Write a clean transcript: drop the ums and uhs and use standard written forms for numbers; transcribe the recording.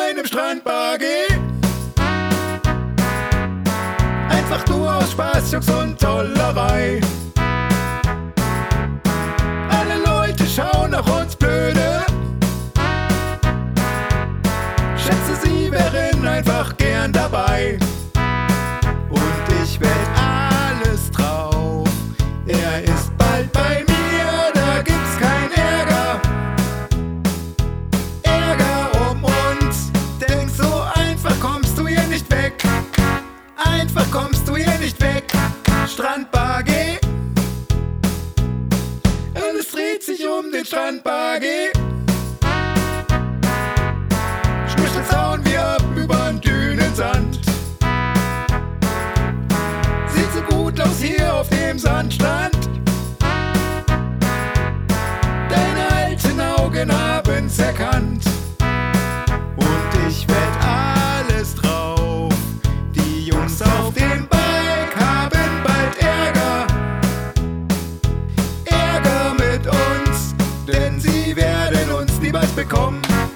deinem Strandbuggy. Einfach nur aus Spaß, Jux und Tollerei. Alle Leute schauen nach uns blöde. Schätze, sie wären einfach gern dabei. Und ich wett alles drauf, er ist bald bei mir, da gibt's kein Ärger. Ärger um uns, denk so einfach kommst du hier nicht weg. Einfach kommst du hier nicht weg, Strandbuggy. Alles dreht sich um den Strandbuggy. Schnüchtern zauen wir ab übern Dünensand. Sieht so gut aus hier auf dem Sandstrand. Deine alten Augen haben's erkannt. Und ich wett alles drauf, die Jungs auf dem Bike haben bald Ärger. Ärger mit uns, denn sie werden uns niemals bekommen.